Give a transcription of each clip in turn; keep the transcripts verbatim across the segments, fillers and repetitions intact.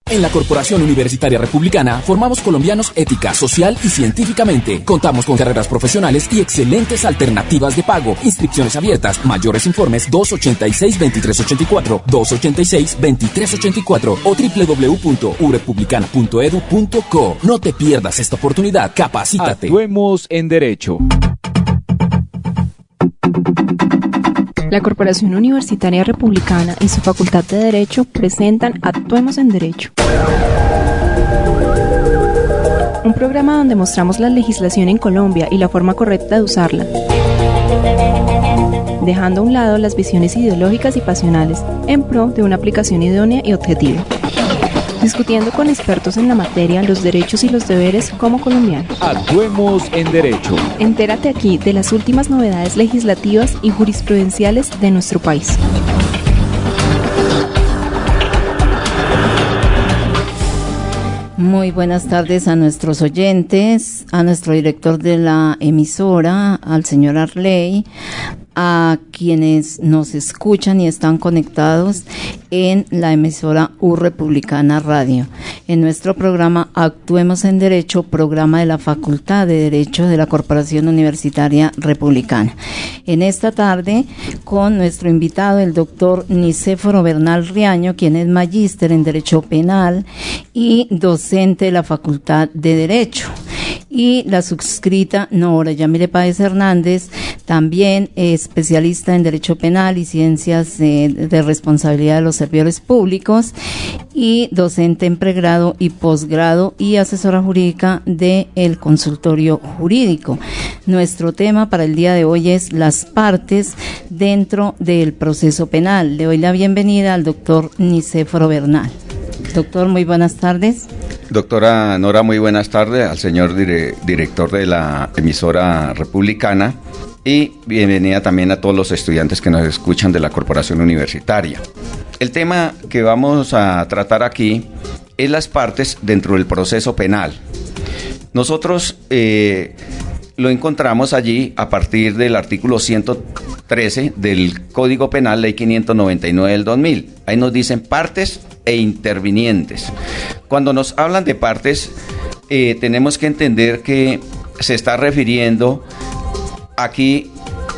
En la Corporación Universitaria Republicana formamos colombianos ética, social y científicamente. Contamos con carreras profesionales y excelentes alternativas de pago. Inscripciones abiertas. Mayores informes dos ochenta y seis, veintitrés ochenta y cuatro, dos ochenta y seis, veintitrés ochenta y cuatro o doble u doble u doble u punto u republicana punto edu punto co. No te pierdas esta oportunidad. Capacítate. Actuemos en Derecho. La Corporación Universitaria Republicana y su Facultad de Derecho presentan Actuemos en Derecho. Un programa donde mostramos la legislación en Colombia y la forma correcta de usarla, dejando a un lado las visiones ideológicas y pasionales en pro de una aplicación idónea y objetiva. Discutiendo con expertos en la materia los derechos y los deberes como colombianos. Actuemos en Derecho. Entérate aquí de las últimas novedades legislativas y jurisprudenciales de nuestro país. Muy buenas tardes a nuestros oyentes, a nuestro director de la emisora, al señor Arley, a quienes nos escuchan y están conectados en la emisora U Republicana Radio. En nuestro programa Actuemos en Derecho, programa de la Facultad de Derecho de la Corporación Universitaria Republicana. En esta tarde, con nuestro invitado, el doctor Nicéforo Bernal Riaño, quien es magíster en Derecho Penal y docente de la Facultad de Derecho. Y la suscrita Nora Yamile Páez Hernández, también especialista en Derecho Penal y Ciencias de, de Responsabilidad de los Servidores Públicos y docente en pregrado y posgrado y asesora jurídica del Consultorio Jurídico. Nuestro tema para el día de hoy es las partes dentro del proceso penal. Le doy la bienvenida al doctor Nicéforo Bernal. Doctor, muy buenas tardes. Doctora Nora, muy buenas tardes, al señor dire- director de la emisora republicana y bienvenida también a todos los estudiantes que nos escuchan de la Corporación Universitaria. El tema que vamos a tratar aquí es las partes dentro del proceso penal. Nosotros eh, lo encontramos allí a partir del artículo ciento trece del Código Penal, Ley quinientos noventa y nueve del dos mil. Ahí nos dicen partes e intervinientes. Cuando nos hablan de partes, eh, tenemos que entender que se está refiriendo aquí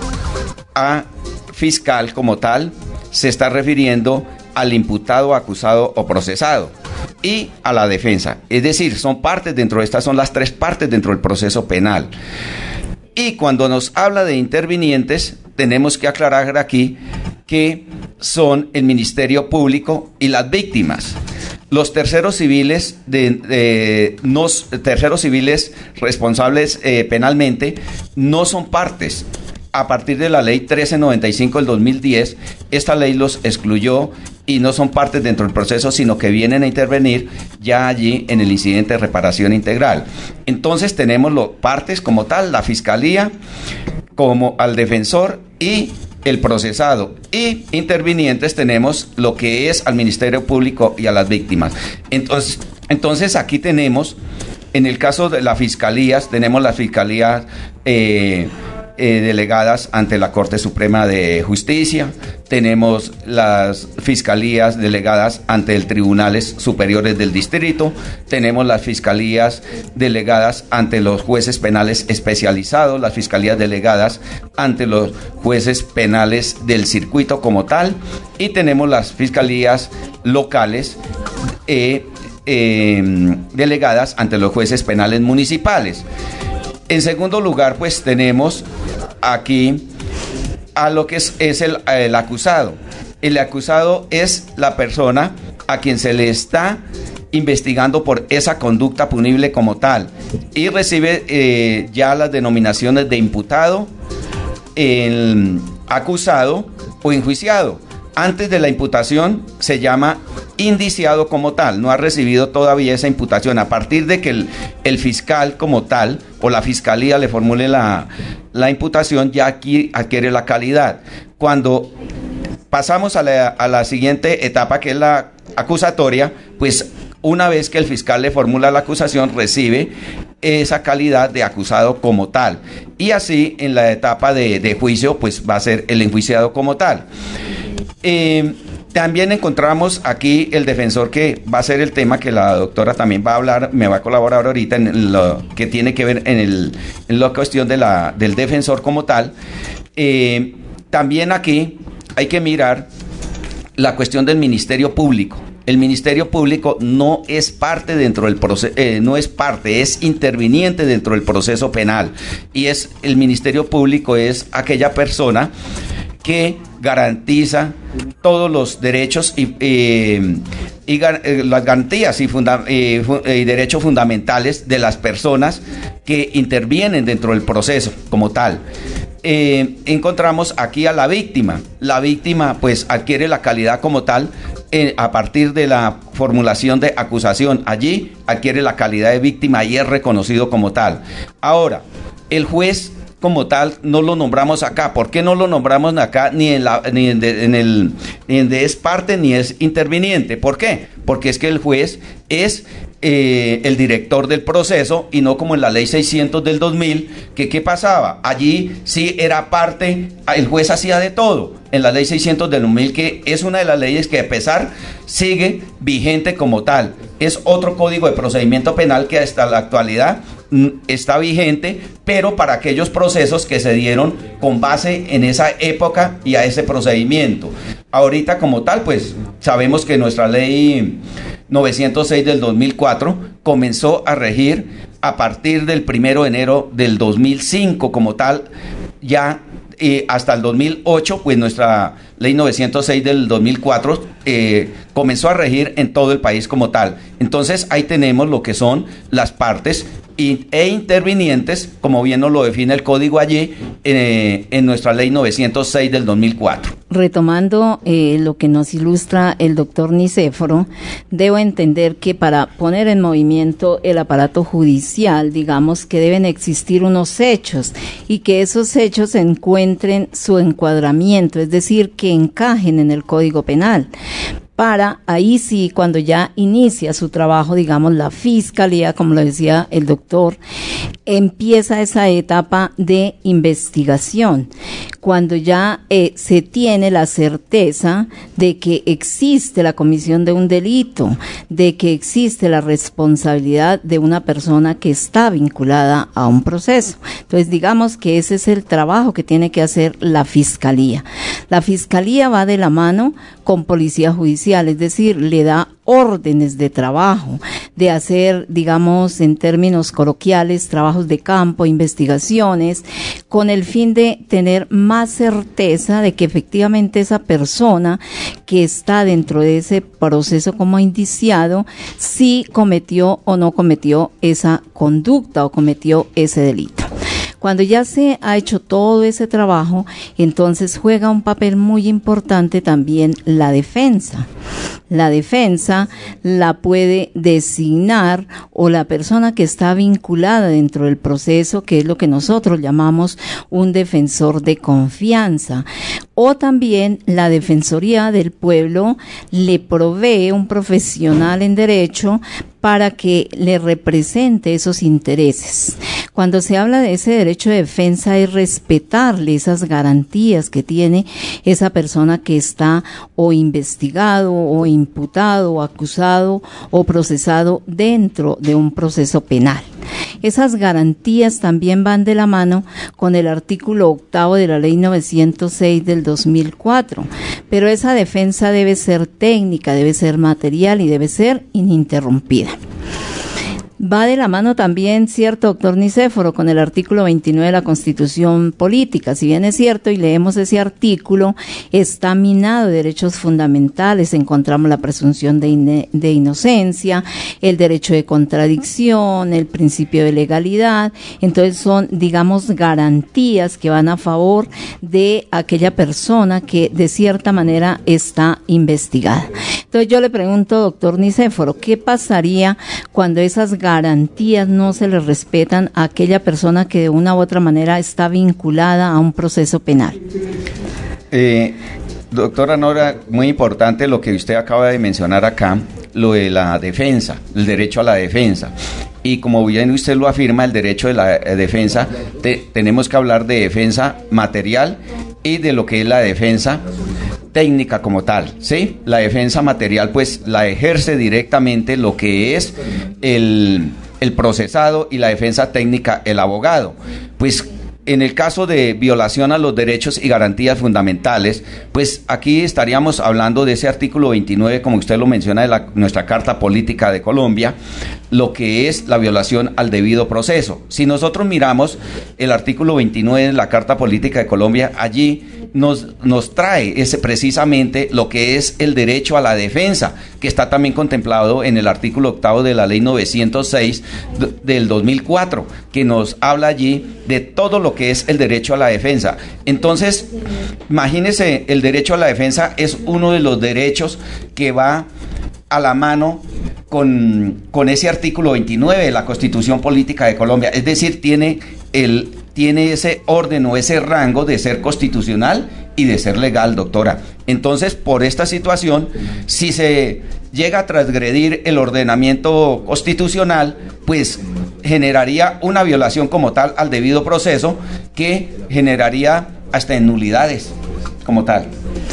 a fiscal como tal, se está refiriendo al imputado, acusado o procesado y a la defensa. Es decir, son partes dentro de estas, son las tres partes dentro del proceso penal. Y cuando nos habla de intervinientes, tenemos que aclarar aquí que son el Ministerio Público y las víctimas. Los terceros civiles, de, de, no, terceros civiles responsables eh, penalmente no son partes. A partir de la ley trece noventa y cinco del dos mil diez, esta ley los excluyó y no son partes dentro del proceso, sino que vienen a intervenir ya allí en el incidente de reparación integral. Entonces tenemos las partes como tal, la fiscalía, como al defensor y el procesado, y intervinientes tenemos lo que es al Ministerio Público y a las víctimas. Entonces, entonces aquí tenemos, en el caso de las fiscalías, tenemos las fiscalías eh, eh, delegadas ante la Corte Suprema de Justicia, tenemos las fiscalías delegadas ante el Tribunales Superiores del Distrito, tenemos las fiscalías delegadas ante los jueces penales especializados, las fiscalías delegadas ante los jueces penales del circuito como tal, y tenemos las fiscalías locales eh, eh, delegadas ante los jueces penales municipales. En segundo lugar, pues tenemos aquí a lo que es, es el, el acusado. El acusado es la persona a quien se le está investigando por esa conducta punible como tal y recibe eh, ya las denominaciones de imputado, el acusado o enjuiciado. Antes de la imputación se llama indiciado como tal, no ha recibido todavía esa imputación. A partir de que el, el fiscal como tal o la fiscalía le formule la, la imputación, ya aquí adquiere la calidad. Cuando pasamos a la, a la siguiente etapa, que es la acusatoria, pues una vez que el fiscal le formula la acusación, recibe esa calidad de acusado como tal. Y así en la etapa de, de juicio, pues va a ser el enjuiciado como tal. Eh, También encontramos aquí el defensor, que va a ser el tema que la doctora también va a hablar, me va a colaborar ahorita en lo que tiene que ver en, el, en la cuestión de la, del defensor como tal. Eh, también aquí hay que mirar la cuestión del Ministerio Público. El Ministerio Público no es parte dentro del proceso, eh, no es parte, es interviniente dentro del proceso penal. Y es el Ministerio Público es aquella persona que garantiza todos los derechos y, eh, y eh, las garantías y, funda, eh, fu y derechos fundamentales de las personas que intervienen dentro del proceso como tal. Eh, encontramos aquí a la víctima. La víctima pues adquiere la calidad como tal eh, a partir de la formulación de acusación. Allí adquiere la calidad de víctima y es reconocido como tal. Ahora, el juez como tal no lo nombramos acá. ¿Por qué no lo nombramos acá ni en la ni en, de, en el ni en de es parte ni es interviniente? ¿Por qué? Porque es que el juez es eh, el director del proceso y no como en la ley seiscientos del dos mil, que ¿qué pasaba? Allí sí era parte, el juez hacía de todo. En la ley seiscientos del dos mil, que es una de las leyes que a pesar sigue vigente como tal. Es otro código de procedimiento penal que hasta la actualidad está vigente, pero para aquellos procesos que se dieron con base en esa época y a ese procedimiento. Ahorita como tal, pues sabemos que nuestra ley novecientos seis del dos mil cuatro comenzó a regir a partir del primero de enero del dos mil cinco como tal, ya eh, hasta el dos mil ocho, pues nuestra ley novecientos seis del dos mil cuatro eh, comenzó a regir en todo el país como tal. Entonces ahí tenemos lo que son las partes e intervinientes, como bien nos lo define el código allí, eh, en nuestra ley novecientos seis del dos mil cuatro. Retomando eh, lo que nos ilustra el doctor Nicéforo, debo entender que para poner en movimiento el aparato judicial, digamos que deben existir unos hechos y que esos hechos encuentren su encuadramiento, es decir, que encajen en el Código Penal. Para ahí sí, cuando ya inicia su trabajo, digamos, la fiscalía, como lo decía el doctor, empieza esa etapa de investigación. Cuando ya eh, se tiene la certeza de que existe la comisión de un delito, de que existe la responsabilidad de una persona que está vinculada a un proceso. Entonces, digamos que ese es el trabajo que tiene que hacer la fiscalía. La fiscalía va de la mano con policía judicial, es decir, le da órdenes de trabajo, de hacer, digamos, en términos coloquiales, trabajos de campo, investigaciones, con el fin de tener más certeza de que efectivamente esa persona que está dentro de ese proceso como indiciado, sí cometió o no cometió esa conducta o cometió ese delito. Cuando ya se ha hecho todo ese trabajo, entonces juega un papel muy importante también la defensa. La defensa la puede designar o la persona que está vinculada dentro del proceso, que es lo que nosotros llamamos un defensor de confianza. O también la Defensoría del Pueblo le provee un profesional en derecho para que le represente esos intereses. Cuando se habla de ese derecho de defensa es respetarle esas garantías que tiene esa persona que está o investigado o imputado o acusado o procesado dentro de un proceso penal. Esas garantías también van de la mano con el artículo octavo de la ley novecientos seis del dos mil cuatro, pero esa defensa debe ser técnica, debe ser material y debe ser ininterrumpida. Va de la mano también, cierto, doctor Nicéforo, con el artículo veintinueve de la Constitución Política. Si bien es cierto y leemos ese artículo, está minado de derechos fundamentales. Encontramos la presunción de, in de inocencia, el derecho de contradicción, el principio de legalidad. Entonces son, digamos, garantías que van a favor de aquella persona que de cierta manera está investigada. Entonces yo le pregunto, doctor Nicéforo, ¿qué pasaría cuando esas garantías no se le respetan a aquella persona que de una u otra manera está vinculada a un proceso penal? Eh, doctora Nora, muy importante lo que usted acaba de mencionar acá, lo de la defensa, el derecho a la defensa. Y como bien usted lo afirma, el derecho de la defensa, te, tenemos que hablar de defensa material y de lo que es la defensa técnica como tal, ¿sí? La defensa material pues la ejerce directamente lo que es el, el procesado, y la defensa técnica el abogado. Pues en el caso de violación a los derechos y garantías fundamentales, pues aquí estaríamos hablando de ese artículo veintinueve, como usted lo menciona, de la, nuestra Carta Política de Colombia, lo que es la violación al debido proceso. Si nosotros miramos el artículo veintinueve de la Carta Política de Colombia, allí nos, nos trae ese, precisamente lo que es el derecho a la defensa, que está también contemplado en el artículo octavo de la Ley novecientos seis del dos mil cuatro, que nos habla allí de todo lo que es el derecho a la defensa. Entonces, imagínese, el derecho a la defensa es uno de los derechos que va a la mano con, con ese artículo veintinueve de la Constitución Política de Colombia, es decir, tiene, el, tiene ese orden o ese rango de ser constitucional y de ser legal, doctora. Entonces, por esta situación, si se llega a transgredir el ordenamiento constitucional, pues generaría una violación como tal al debido proceso, que generaría hasta en nulidades como tal.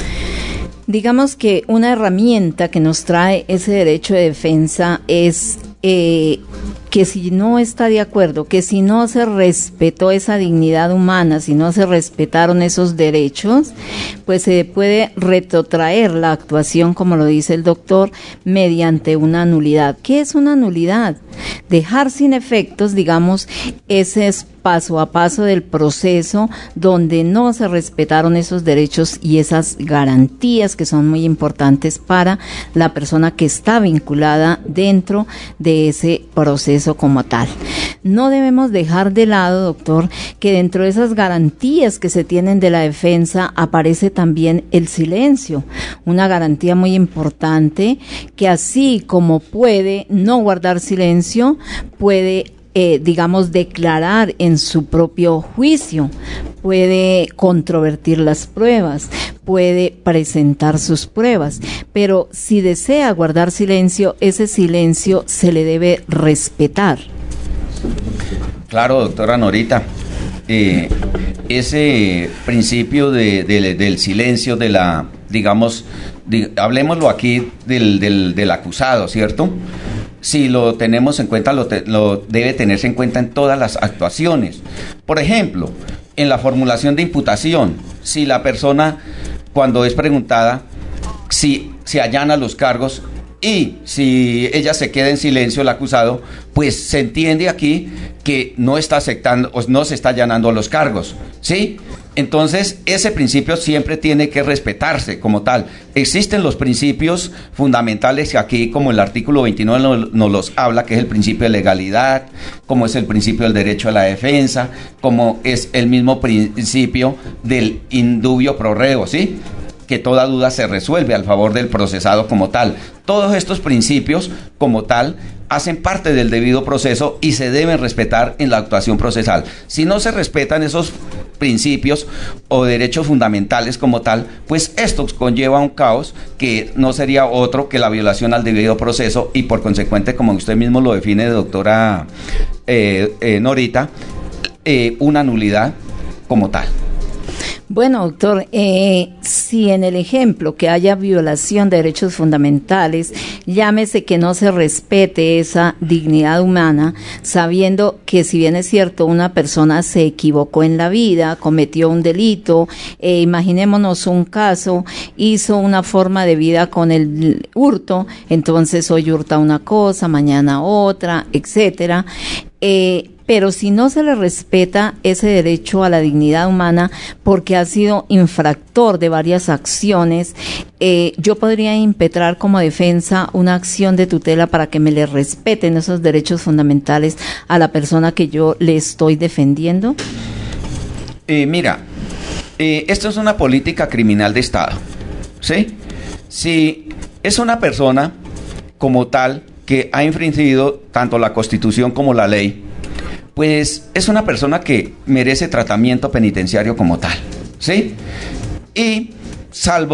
Digamos que una herramienta que nos trae ese derecho de defensa es eh, que si no está de acuerdo, que si no se respetó esa dignidad humana, si no se respetaron esos derechos, pues se puede retrotraer la actuación, como lo dice el doctor, mediante una nulidad. ¿Qué es una nulidad? Dejar sin efectos, digamos, ese es paso a paso del proceso donde no se respetaron esos derechos y esas garantías que son muy importantes para la persona que está vinculada dentro de ese proceso como tal. No debemos dejar de lado, doctor, que dentro de esas garantías que se tienen de la defensa aparece también el silencio, una garantía muy importante que, así como puede no guardar silencio, puede Eh, digamos, declarar en su propio juicio, puede controvertir las pruebas, puede presentar sus pruebas, pero si desea guardar silencio, ese silencio se le debe respetar. Claro, doctora Norita, eh, ese principio de, de, del silencio, de la, digamos, de, hablemoslo aquí del, del, del acusado, ¿cierto? Si lo tenemos en cuenta, lo, te, lo debe tenerse en cuenta en todas las actuaciones. Por ejemplo, en la formulación de imputación, si la persona, cuando es preguntada, si se allana los cargos y si ella se queda en silencio, el acusado, pues se entiende aquí que no está aceptando o no se está allanando los cargos, ¿sí? Entonces, ese principio siempre tiene que respetarse como tal. Existen los principios fundamentales que aquí, como el artículo veintinueve nos, nos los habla, que es el principio de legalidad, como es el principio del derecho a la defensa, como es el mismo principio del indubio pro reo, ¿sí?, que toda duda se resuelve al favor del procesado como tal. Todos estos principios como tal hacen parte del debido proceso y se deben respetar en la actuación procesal. Si no se respetan esos principios o derechos fundamentales como tal, pues esto conlleva un caos que no sería otro que la violación al debido proceso y, por consecuente, como usted mismo lo define, doctora eh, eh, Norita, eh, una nulidad como tal. Bueno, doctor, eh, si en el ejemplo que haya violación de derechos fundamentales, llámese que no se respete esa dignidad humana, sabiendo que, si bien es cierto, una persona se equivocó en la vida, cometió un delito, eh, imaginémonos un caso, hizo una forma de vida con el hurto, entonces hoy hurta una cosa, mañana otra, etcétera, eh, pero si no se le respeta ese derecho a la dignidad humana porque ha sido infractor de varias acciones, eh, yo podría impetrar como defensa una acción de tutela para que me le respeten esos derechos fundamentales a la persona que yo le estoy defendiendo. Eh, mira, eh, esto es una política criminal de Estado, ¿sí? Si es una persona como tal que ha infringido tanto la Constitución como la ley, pues es una persona que merece tratamiento penitenciario como tal, ¿sí? Y salvo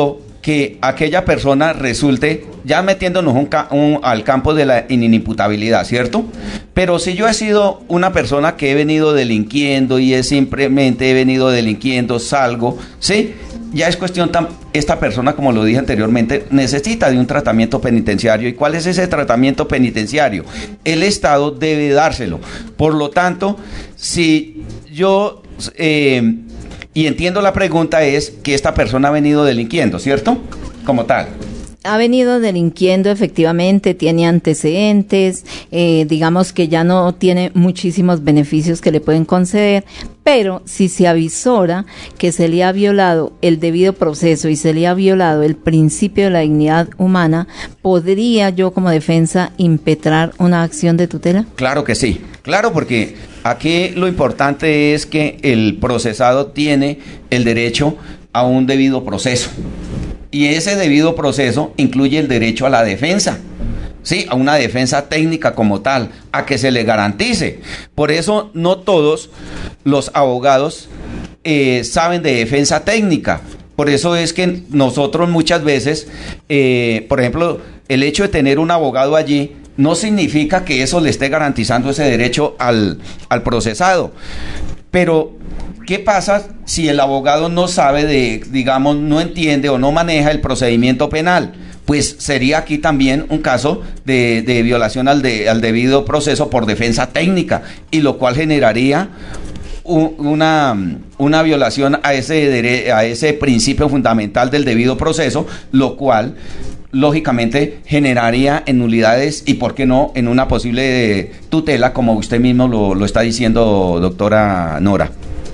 que aquella persona resulte, ya metiéndonos un, un, al campo de la inimputabilidad, ¿cierto? Pero si yo he sido una persona que he venido delinquiendo y es simplemente he venido delinquiendo, salgo, ¿sí? Ya es cuestión, tan, esta persona, como lo dije anteriormente, necesita de un tratamiento penitenciario. ¿Y cuál es ese tratamiento penitenciario? El Estado debe dárselo. Por lo tanto, si yo, eh, y entiendo la pregunta, es que esta persona ha venido delinquiendo, ¿cierto? Como tal. Ha venido delinquiendo, efectivamente, tiene antecedentes, eh, digamos que ya no tiene muchísimos beneficios que le pueden conceder, pero si se avisora que se le ha violado el debido proceso y se le ha violado el principio de la dignidad humana, ¿podría yo como defensa impetrar una acción de tutela? Claro que sí, claro, porque aquí lo importante es que el procesado tiene el derecho a un debido proceso. Y ese debido proceso incluye el derecho a la defensa, sí, a una defensa técnica como tal, a que se le garantice. Por eso no todos los abogados eh, saben de defensa técnica. Por eso es que nosotros muchas veces, eh, por ejemplo, el hecho de tener un abogado allí no significa que eso le esté garantizando ese derecho al, al procesado. Pero ¿qué pasa si el abogado no sabe de, digamos, no entiende o no maneja el procedimiento penal? Pues sería aquí también un caso de, de violación al, de, al debido proceso por defensa técnica, y lo cual generaría un, una, una violación a ese, dere, a ese principio fundamental del debido proceso, lo cual lógicamente generaría en nulidades y, ¿por qué no?, en una posible tutela, como usted mismo lo, lo está diciendo, doctora Nora.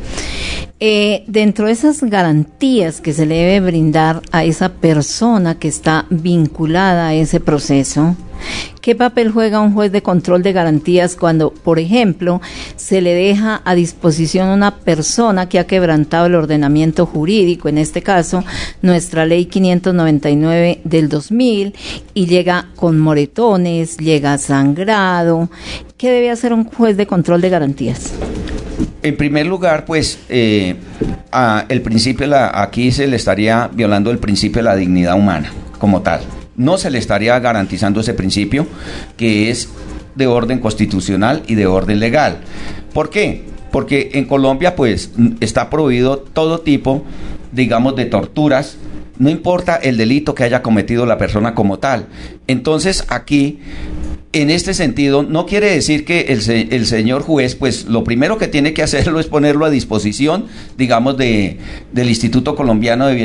Eh, dentro de esas garantías que se le debe brindar a esa persona que está vinculada a ese proceso, ¿qué papel juega un juez de control de garantías cuando, por ejemplo, se le deja a disposición a una persona que ha quebrantado el ordenamiento jurídico, en este caso nuestra ley quinientos noventa y nueve del dos mil, y llega con moretones, llega sangrado? ¿Qué debe hacer un juez de control de garantías? En primer lugar, pues, eh, a el principio, la, aquí se le estaría violando el principio de la dignidad humana como tal. No se le estaría garantizando ese principio, que es de orden constitucional y de orden legal. ¿Por qué? Porque en Colombia, pues, está prohibido todo tipo, digamos, de torturas, no importa el delito que haya cometido la persona como tal. Entonces, aquí, en este sentido, no quiere decir que el, se, el señor juez, pues lo primero que tiene que hacerlo es ponerlo a disposición, digamos, de, del Instituto Colombiano de,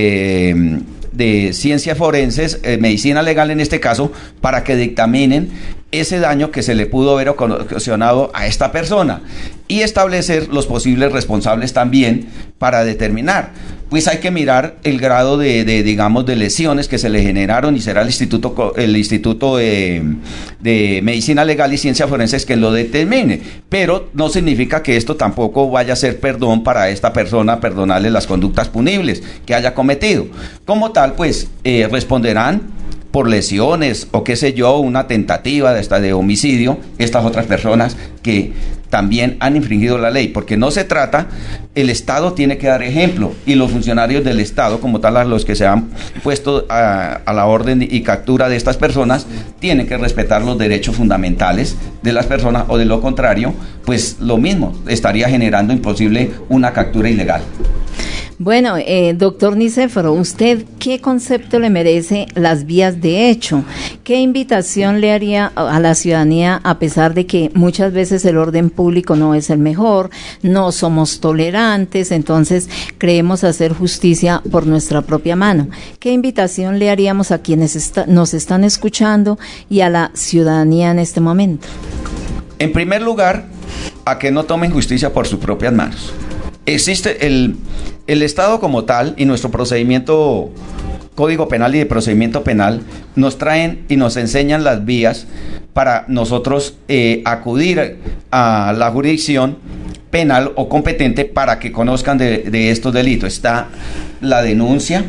de, de Ciencias Forenses, eh, Medicina Legal en este caso, para que dictaminen ese daño que se le pudo haber ocasionado a esta persona y establecer los posibles responsables también para determinar. Pues hay que mirar el grado de, de, digamos, de lesiones que se le generaron, y será el Instituto, el Instituto de, de Medicina Legal y Ciencias Forenses que lo determine. Pero no significa que esto tampoco vaya a ser perdón para esta persona, perdonarle las conductas punibles que haya cometido. Como tal, pues eh, responderán por lesiones o qué sé yo, una tentativa de, hasta de homicidio, estas otras personas que también han infringido la ley, porque no se trata, el Estado tiene que dar ejemplo, y los funcionarios del Estado, como tal, a los que se han puesto a, a la orden y captura de estas personas, tienen que respetar los derechos fundamentales de las personas, o de lo contrario, pues lo mismo, estaría generando imposible una captura ilegal. Bueno, eh, doctor Nicéforo, ¿usted qué concepto le merece las vías de hecho? ¿Qué invitación le haría a la ciudadanía, a pesar de que muchas veces el orden público no es el mejor, no somos tolerantes, entonces creemos hacer justicia por nuestra propia mano? ¿Qué invitación le haríamos a quienes está, nos están escuchando y a la ciudadanía en este momento? En primer lugar, a que no tomen justicia por sus propias manos. Existe el, el Estado como tal, y nuestro procedimiento, Código Penal y de Procedimiento Penal, nos traen y nos enseñan las vías para nosotros eh, acudir a la jurisdicción penal o competente para que conozcan de, de estos delitos. Está la denuncia,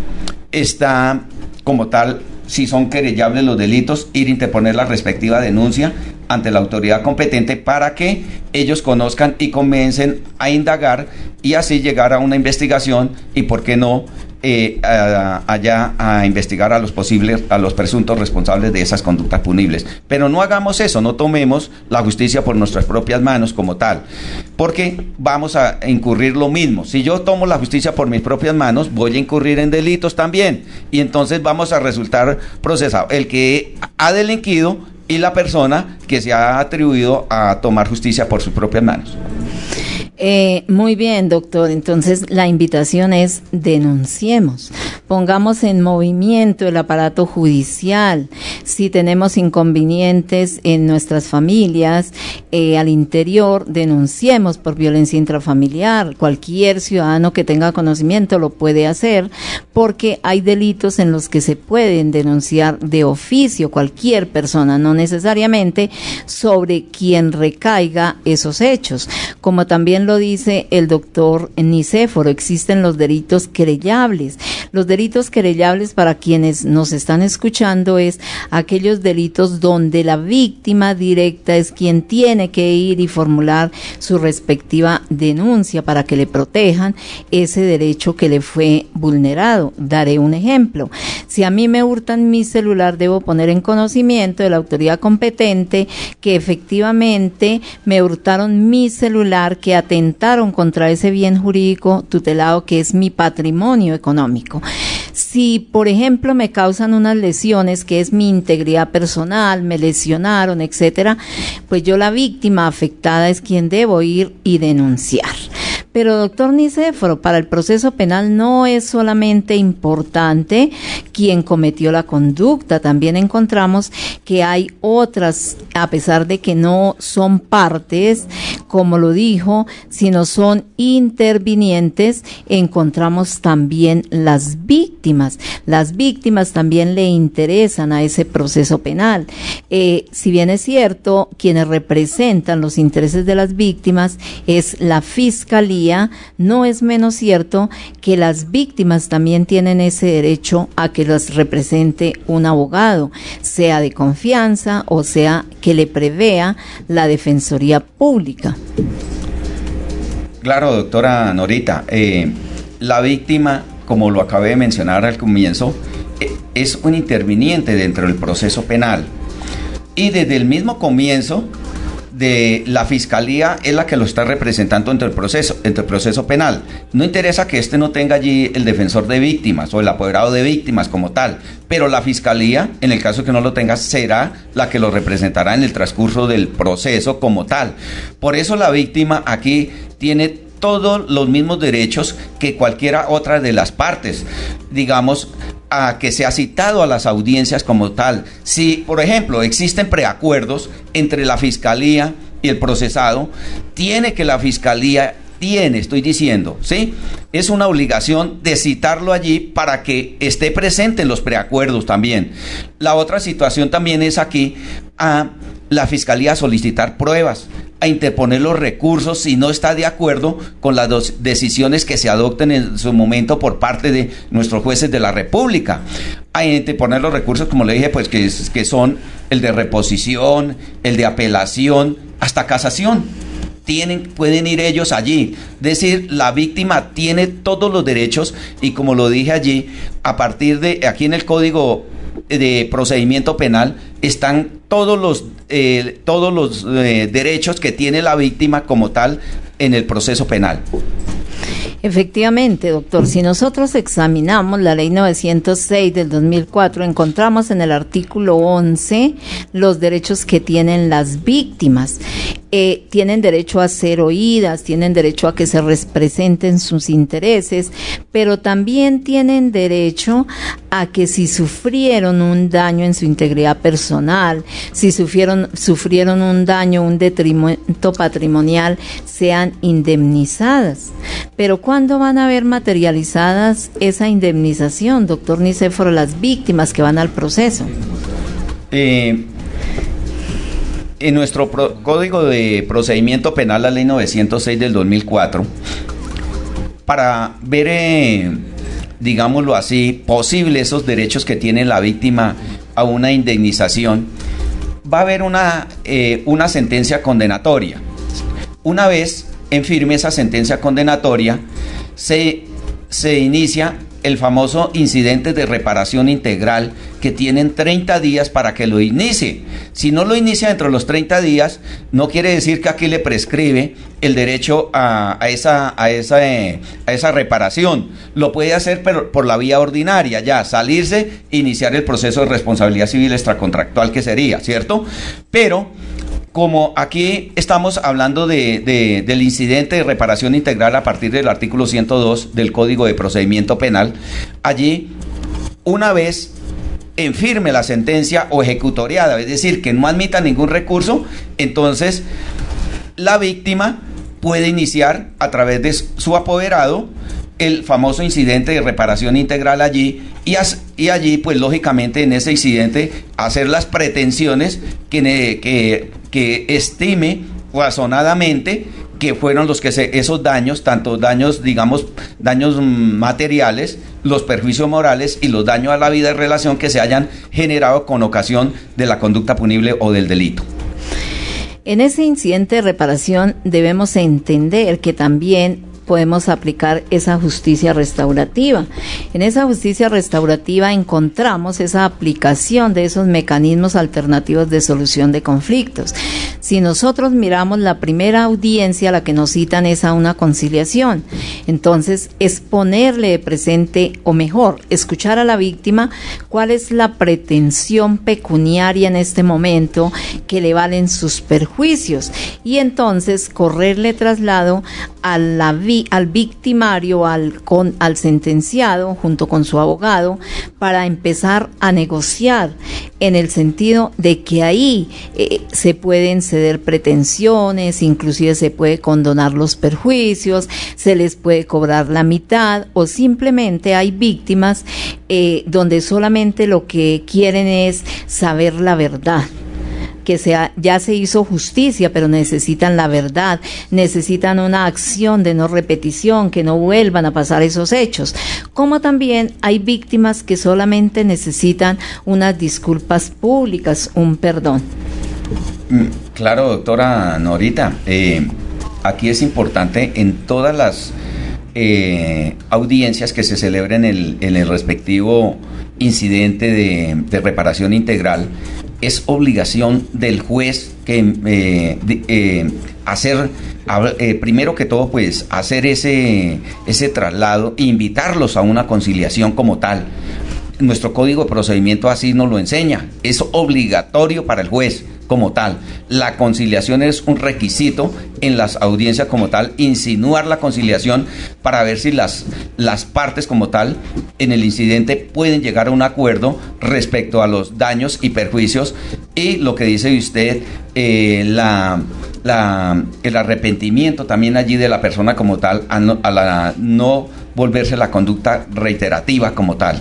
está como tal, si son querellables los delitos, ir a interponer la respectiva denuncia ante la autoridad competente para que ellos conozcan y comiencen a indagar y así llegar a una investigación y, por qué no, eh, a, allá a investigar a los posibles, a los presuntos responsables de esas conductas punibles. Pero no hagamos eso, no tomemos la justicia por nuestras propias manos como tal, porque vamos a incurrir lo mismo. Si yo tomo la justicia por mis propias manos, voy a incurrir en delitos también, y entonces vamos a resultar procesados, el que ha delinquido y la persona que se ha atribuido a tomar justicia por sus propias manos. Eh, muy bien, doctor. Entonces, la invitación es denunciemos, pongamos en movimiento el aparato judicial. Si tenemos inconvenientes en nuestras familias, eh, al interior, denunciemos por violencia intrafamiliar. Cualquier ciudadano que tenga conocimiento lo puede hacer, porque hay delitos en los que se pueden denunciar de oficio cualquier persona, no necesariamente sobre quien recaiga esos hechos. Como también lo dice el doctor Nicéforo, existen los delitos querellables. Los delitos querellables, para quienes nos están escuchando, es aquellos delitos donde la víctima directa es quien tiene que ir y formular su respectiva denuncia para que le protejan ese derecho que le fue vulnerado. Daré un ejemplo. Si a mí me hurtan mi celular, debo poner en conocimiento de la autoridad competente que efectivamente me hurtaron mi celular, que atentaron contra ese bien jurídico tutelado que es mi patrimonio económico. Si, por ejemplo, me causan unas lesiones, que es mi integridad personal, me lesionaron, etcétera, pues yo, la víctima afectada, es quien debo ir y denunciar. Pero, doctor Nicéforo, para el proceso penal no es solamente importante quien cometió la conducta, también encontramos que hay otras, a pesar de que no son partes, como lo dijo, sino son intervinientes, encontramos también las víctimas. Las víctimas también le interesan a ese proceso penal. Eh, si bien es cierto, quienes representan los intereses de las víctimas es la Fiscalía, no es menos cierto que las víctimas también tienen ese derecho a que las represente un abogado, sea de confianza o sea que le prevea la Defensoría Pública. Claro, doctora Norita, eh, la víctima, como lo acabé de mencionar al comienzo, eh, es un interviniente dentro del proceso penal, y desde el mismo comienzo de la Fiscalía es la que lo está representando entre el proceso, entre el proceso penal. No interesa que este no tenga allí el defensor de víctimas o el apoderado de víctimas como tal, pero la Fiscalía, en el caso que no lo tenga, será la que lo representará en el transcurso del proceso como tal. Por eso la víctima aquí tiene todos los mismos derechos que cualquiera otra de las partes, digamos, a que se ha citado a las audiencias como tal. Si, por ejemplo, existen preacuerdos entre la Fiscalía y el procesado, tiene que la Fiscalía, tiene, estoy diciendo, ¿sí? Es una obligación de citarlo allí para que esté presente en los preacuerdos también. La otra situación también es aquí a la Fiscalía solicitar pruebas, a interponer los recursos si no está de acuerdo con las dos decisiones que se adopten en su momento por parte de nuestros jueces de la República, a interponer los recursos, como le dije, pues que, que son el de reposición, el de apelación, hasta casación. Tienen, pueden ir ellos allí. Es decir, la víctima tiene todos los derechos, y como lo dije allí, a partir de aquí en el Código de Procedimiento Penal están todos los eh, todos los eh, derechos que tiene la víctima como tal en el proceso penal. Efectivamente, doctor, si nosotros examinamos la ley novecientos seis del dos mil cuatro, encontramos en el artículo once los derechos que tienen las víctimas. Eh, tienen derecho a ser oídas, tienen derecho a que se representen sus intereses, pero también tienen derecho a que si sufrieron un daño en su integridad personal, si sufrieron, sufrieron un daño, un detrimento patrimonial, sean indemnizadas. Pero ¿cuándo van a ver materializadas esa indemnización, doctor Nicéforo, las víctimas que van al proceso? Eh... En nuestro pro- Código de Procedimiento Penal, la ley novecientos seis del dos mil cuatro, para ver, eh, digámoslo así, posible esos derechos que tiene la víctima a una indemnización, va a haber una, eh, una sentencia condenatoria. Una vez en firme esa sentencia condenatoria, se, se inicia el famoso incidente de reparación integral, que tienen treinta días para que lo inicie. Si no lo inicia dentro de los treinta días, no quiere decir que aquí le prescribe el derecho a, a, esa, a, esa, eh, a esa reparación. Lo puede hacer pero por la vía ordinaria, ya salirse, iniciar el proceso de responsabilidad civil extracontractual, que sería, ¿cierto? Pero como aquí estamos hablando de, de, del incidente de reparación integral a partir del artículo ciento dos del Código de Procedimiento Penal, allí, una vez en firme la sentencia o ejecutoriada, es decir, que no admita ningún recurso, entonces la víctima puede iniciar a través de su apoderado el famoso incidente de reparación integral allí, y, as, y allí pues lógicamente en ese incidente hacer las pretensiones que, que, que estime razonadamente que fueron los que se, esos daños, tanto daños, digamos, daños materiales, los perjuicios morales y los daños a la vida y relación que se hayan generado con ocasión de la conducta punible o del delito. En ese incidente de reparación debemos entender que también podemos aplicar esa justicia restaurativa. En esa justicia restaurativa encontramos esa aplicación de esos mecanismos alternativos de solución de conflictos. Si nosotros miramos la primera audiencia, la que nos citan es a una conciliación. Entonces, es ponerle de presente, o mejor, escuchar a la víctima cuál es la pretensión pecuniaria en este momento que le valen sus perjuicios, y entonces correrle traslado a la víctima al victimario, al, con, al sentenciado, junto con su abogado, para empezar a negociar, en el sentido de que ahí eh, se pueden ceder pretensiones, inclusive se puede condonar los perjuicios, se les puede cobrar la mitad, o simplemente hay víctimas eh, donde solamente lo que quieren es saber la verdad, que sea, ya se hizo justicia, pero necesitan la verdad, necesitan una acción de no repetición, que no vuelvan a pasar esos hechos. Como también hay víctimas que solamente necesitan unas disculpas públicas, un perdón. Claro, doctora Norita, eh, aquí es importante en todas las eh, audiencias que se celebren en el, en el respectivo incidente de, de reparación integral, es obligación del juez que eh, de, eh, hacer, eh, primero que todo, pues hacer ese, ese traslado e invitarlos a una conciliación como tal. Nuestro Código de Procedimiento así nos lo enseña, es obligatorio para el juez como tal. La conciliación es un requisito en las audiencias como tal, insinuar la conciliación para ver si las, las partes como tal en el incidente pueden llegar a un acuerdo respecto a los daños y perjuicios, y lo que dice usted, eh, la, la, el arrepentimiento también allí de la persona como tal, a no, a la, no volverse la conducta reiterativa como tal.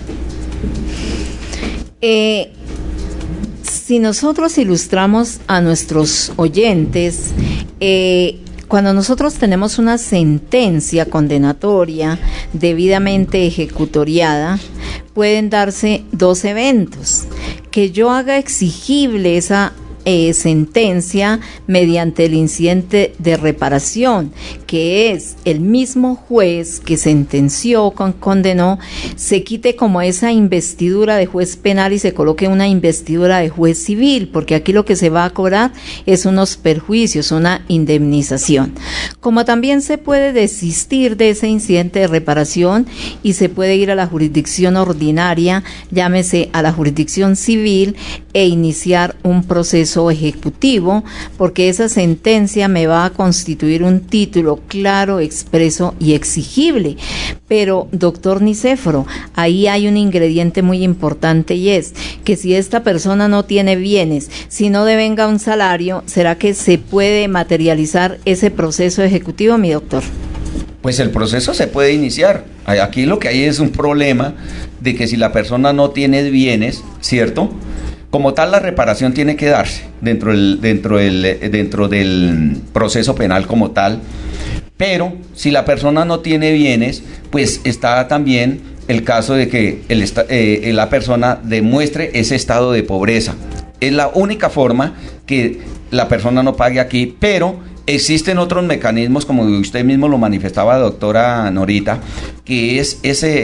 Eh, si nosotros ilustramos a nuestros oyentes, eh, cuando nosotros tenemos una sentencia condenatoria debidamente ejecutoriada, pueden darse dos eventos: que yo haga exigible esa Eh, sentencia mediante el incidente de reparación, que es el mismo juez que sentenció, con, condenó, se quite como esa investidura de juez penal y se coloque una investidura de juez civil, porque aquí lo que se va a cobrar es unos perjuicios, una indemnización. Como también se puede desistir de ese incidente de reparación y se puede ir a la jurisdicción ordinaria, llámese a la jurisdicción civil, e iniciar un proceso ejecutivo, porque esa sentencia me va a constituir un título claro, expreso y exigible. Pero, doctor Nicéforo, ahí hay un ingrediente muy importante, y es que si esta persona no tiene bienes, si no devenga un salario, ¿será que se puede materializar ese proceso ejecutivo, mi doctor? Pues el proceso se puede iniciar. Aquí lo que hay es un problema de que si la persona no tiene bienes, ¿cierto?, como tal, la reparación tiene que darse dentro del, dentro del, dentro del proceso penal como tal, pero si la persona no tiene bienes, pues está también el caso de que el, eh, la persona demuestre ese estado de pobreza. Es la única forma que la persona no pague aquí, pero existen otros mecanismos, como usted mismo lo manifestaba, doctora Norita, que es ese,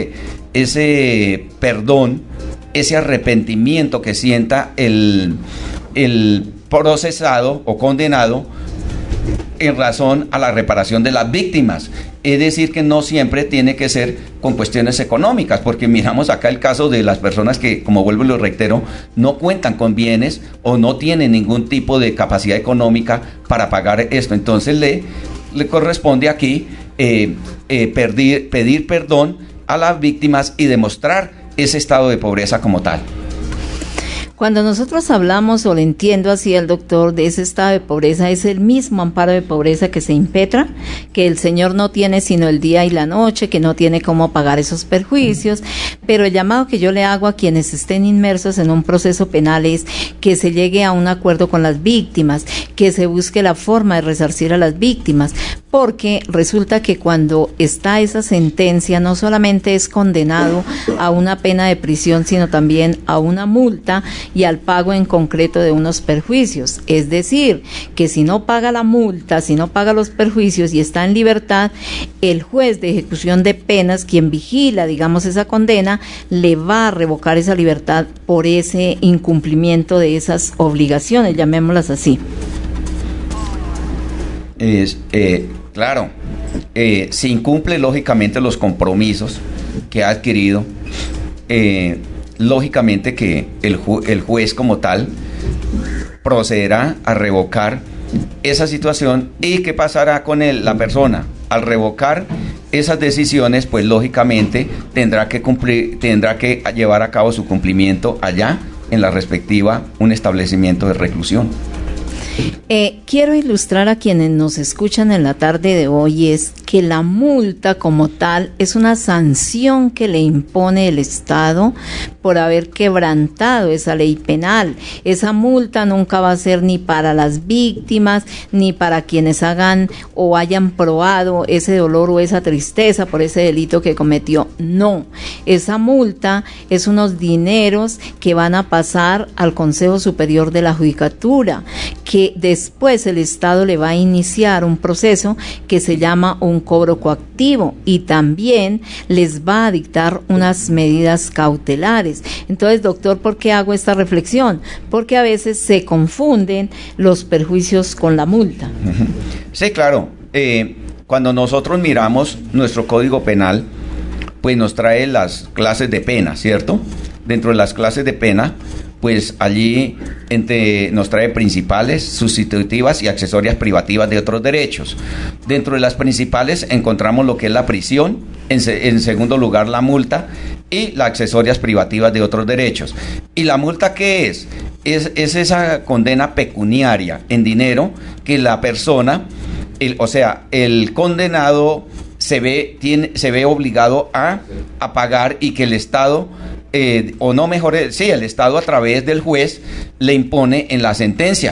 ese perdón, ese arrepentimiento que sienta el, el procesado o condenado en razón a la reparación de las víctimas. Es decir, que no siempre tiene que ser con cuestiones económicas, porque miramos acá el caso de las personas que, como vuelvo y lo reitero, no cuentan con bienes o no tienen ningún tipo de capacidad económica para pagar esto. Entonces le, le corresponde aquí eh, eh, pedir, pedir perdón a las víctimas y demostrar ese estado de pobreza como tal. Cuando nosotros hablamos, o le entiendo así al doctor, de ese estado de pobreza, es el mismo amparo de pobreza que se impetra, que el señor no tiene sino el día y la noche, que no tiene cómo pagar esos perjuicios, pero el llamado que yo le hago a quienes estén inmersos en un proceso penal es que se llegue a un acuerdo con las víctimas, que se busque la forma de resarcir a las víctimas, porque resulta que cuando está esa sentencia no solamente es condenado a una pena de prisión, sino también a una multa y al pago en concreto de unos perjuicios. Es decir, que si no paga la multa, si no paga los perjuicios y está en libertad, el juez de ejecución de penas, quien vigila, digamos, esa condena, le va a revocar esa libertad por ese incumplimiento de esas obligaciones, llamémoslas así. Es, eh, claro, eh, se incumple lógicamente los compromisos que ha adquirido, eh, lógicamente que el, ju- el juez como tal procederá a revocar esa situación. ¿Y qué pasará con el, la persona? Al revocar esas decisiones, pues lógicamente tendrá que cumplir, tendrá que llevar a cabo su cumplimiento allá en la respectiva un establecimiento de reclusión. Eh, quiero ilustrar a quienes nos escuchan en la tarde de hoy es que la multa como tal es una sanción que le impone el Estado por haber quebrantado esa ley penal. Esa multa nunca va a ser ni para las víctimas ni para quienes hagan o hayan probado ese dolor o esa tristeza por ese delito que cometió. No, esa multa es unos dineros que van a pasar al Consejo Superior de la Judicatura, que después el Estado le va a iniciar un proceso que se llama un cobro coactivo y también les va a dictar unas medidas cautelares. Entonces, doctor, ¿por qué hago esta reflexión? Porque a veces se confunden los perjuicios con la multa. Sí, claro. Eh, cuando nosotros miramos nuestro Código Penal, pues nos trae las clases de pena, ¿cierto? Dentro de las clases de pena, pues allí entre, nos trae principales, sustitutivas y accesorias privativas de otros derechos. Dentro de las principales encontramos lo que es la prisión, en, se, en segundo lugar la multa y las accesorias privativas de otros derechos. ¿Y la multa qué es? Es, es esa condena pecuniaria en dinero que la persona, el, o sea, el condenado se ve, tiene, se ve obligado a, a pagar y que el Estado... Eh, o no mejor, sí, el Estado a través del juez le impone en la sentencia.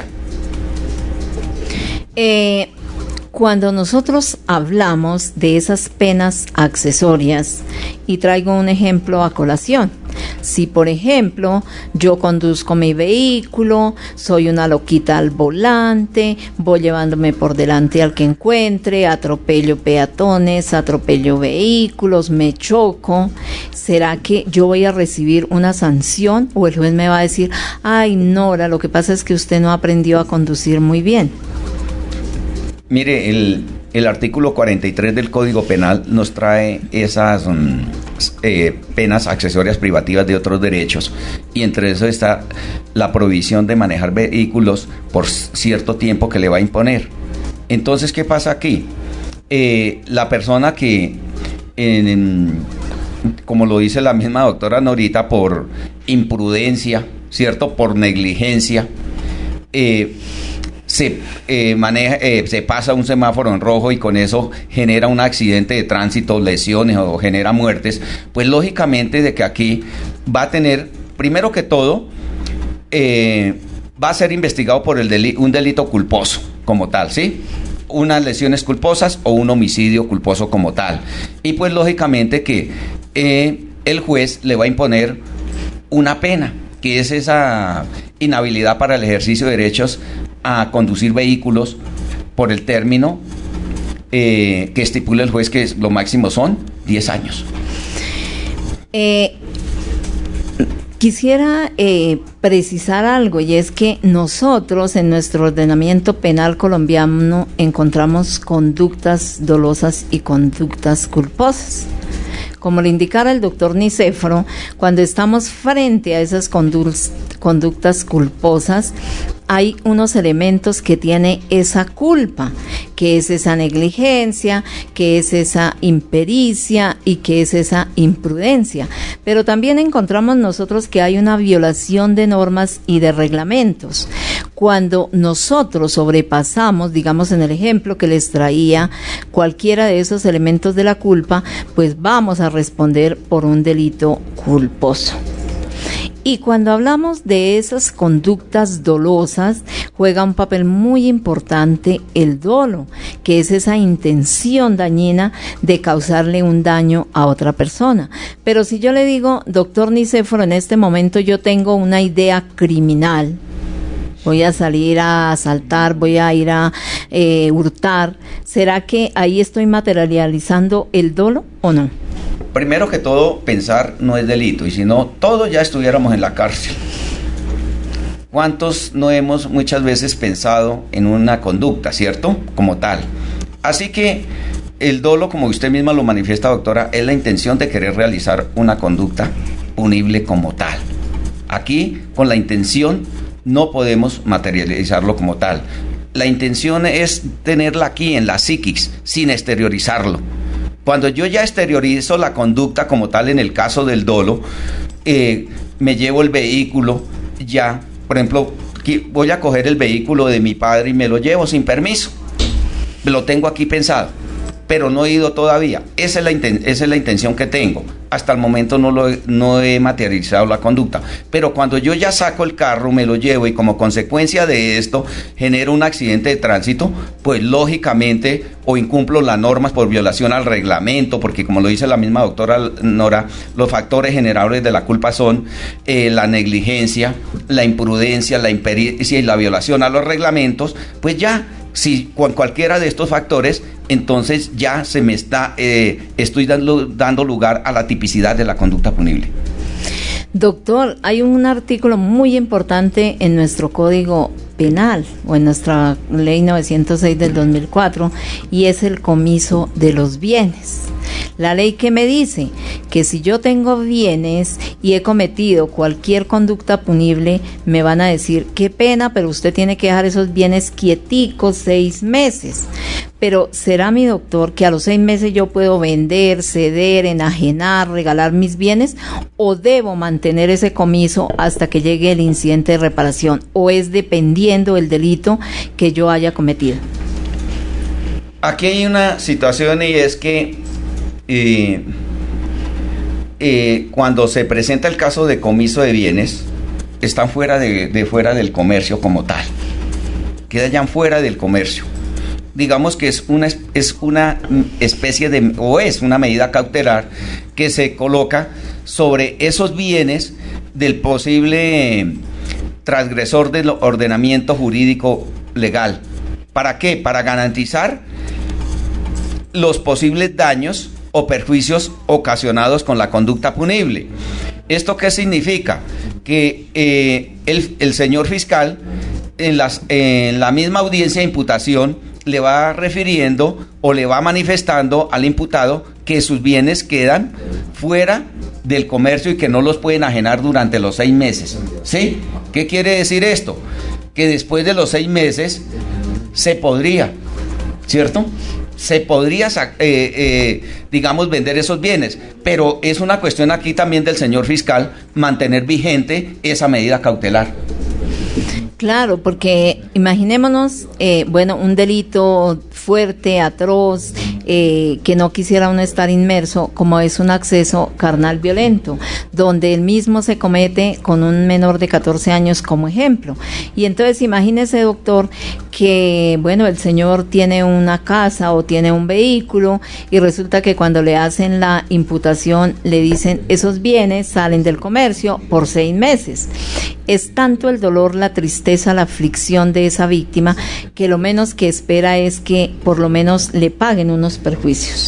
Eh, cuando nosotros hablamos de esas penas accesorias, y traigo un ejemplo a colación, si por ejemplo yo conduzco mi vehículo, soy una loquita al volante, voy llevándome por delante al que encuentre, atropello peatones, atropello vehículos, me choco, ¿será que yo voy a recibir una sanción o el juez me va a decir, ay Nora, lo que pasa es que usted no aprendió a conducir muy bien? Mire, el, el artículo cuarenta y tres del Código Penal nos trae esas um, eh, penas accesorias privativas de otros derechos, y entre eso está la prohibición de manejar vehículos por cierto tiempo que le va a imponer. Entonces, ¿qué pasa aquí? Eh, la persona que, en, en, como lo dice la misma doctora Norita, por imprudencia, ¿cierto? Por negligencia, eh, se eh, maneja, eh, se pasa un semáforo en rojo y con eso genera un accidente de tránsito, lesiones o genera muertes, pues lógicamente de que aquí va a tener, primero que todo, eh, va a ser investigado por el deli- un delito culposo como tal, ¿sí? Unas lesiones culposas o un homicidio culposo como tal. Y pues lógicamente que eh, el juez le va a imponer una pena, que es esa inhabilidad para el ejercicio de derechos a conducir vehículos por el término eh, que estipula el juez, que es, lo máximo son diez años. Eh, Quisiera eh, precisar algo, y es que nosotros en nuestro ordenamiento penal colombiano encontramos conductas dolosas y conductas culposas. Como le indicara el doctor Nicéforo, cuando estamos frente a esas conductas, conductas culposas, hay unos elementos que tiene esa culpa, que es esa negligencia, que es esa impericia y que es esa imprudencia. Pero también encontramos nosotros que hay una violación de normas y de reglamentos. Cuando nosotros sobrepasamos, digamos en el ejemplo que les traía, cualquiera de esos elementos de la culpa, pues vamos a responder por un delito culposo. Y cuando hablamos de esas conductas dolosas, juega un papel muy importante el dolo, que es esa intención dañina de causarle un daño a otra persona. Pero si yo le digo, doctor Nicéforo, en este momento yo tengo una idea criminal, voy a salir a asaltar, voy a ir a eh, hurtar, ¿será que ahí estoy materializando el dolo o no? Primero que todo, pensar no es delito, y si no, todos ya estuviéramos en la cárcel. ¿Cuántos no hemos muchas veces pensado en una conducta, cierto? Como tal. Así que el dolo, como usted misma lo manifiesta, doctora, es la intención de querer realizar una conducta punible como tal. Aquí, con la intención, no podemos materializarlo como tal. La intención es tenerla aquí en la psiquis, sin exteriorizarlo. Cuando yo ya exteriorizo la conducta como tal, en el caso del dolo, eh, me llevo el vehículo ya, por ejemplo, voy a coger el vehículo de mi padre y me lo llevo sin permiso. Lo tengo aquí pensado, pero no he ido todavía. Esa es la, inten- esa es la intención que tengo. Hasta el momento no, lo he, no he materializado la conducta. Pero cuando yo ya saco el carro, me lo llevo y como consecuencia de esto genero un accidente de tránsito, pues lógicamente o incumplo las normas por violación al reglamento, porque como lo dice la misma doctora Nora, los factores generadores de la culpa son eh, la negligencia, la imprudencia, la impericia y la violación a los reglamentos, pues ya, si con cualquiera de estos factores, entonces ya se me está, eh, estoy dando, dando lugar a la tipicidad de la conducta punible. Doctor, hay un artículo muy importante en nuestro Código Penal o en nuestra Ley novecientos seis del dos mil cuatro, y es el comiso de los bienes. La ley que me dice que si yo tengo bienes y he cometido cualquier conducta punible, me van a decir, qué pena, pero usted tiene que dejar esos bienes quieticos seis meses. Pero ¿será, mi doctor, que a los seis meses yo puedo vender, ceder, enajenar, regalar mis bienes, o debo mantener ese comiso hasta que llegue el incidente de reparación, o es dependiendo del delito que yo haya cometido? Aquí hay una situación, y es que eh, eh, cuando se presenta el caso de comiso de bienes, están fuera de, de fuera del comercio como tal, quedan ya fuera del comercio. Digamos que es una, es una especie de, o es una medida cautelar que se coloca sobre esos bienes del posible transgresor del ordenamiento jurídico legal. ¿Para qué? Para garantizar los posibles daños o perjuicios ocasionados con la conducta punible. ¿Esto qué significa? Que eh, el, el señor fiscal en, las, en la misma audiencia de imputación le va refiriendo o le va manifestando al imputado que sus bienes quedan fuera del comercio y que no los pueden enajenar durante los seis meses. ¿Sí? ¿Qué quiere decir esto? Que después de los seis meses se podría, ¿cierto? Se podría, eh, eh, digamos, vender esos bienes, pero es una cuestión aquí también del señor fiscal mantener vigente esa medida cautelar. Claro, porque imaginémonos, eh, bueno, un delito fuerte, atroz, eh, que no quisiera uno estar inmerso, como es un acceso carnal violento, donde el mismo se comete con un menor de catorce años como ejemplo. Y entonces imagínese, doctor, que, bueno, el señor tiene una casa o tiene un vehículo y resulta que cuando le hacen la imputación le dicen esos bienes salen del comercio por seis meses. Es tanto el dolor, la tristeza, la aflicción de esa víctima, que lo menos que espera es que por lo menos le paguen unos perjuicios.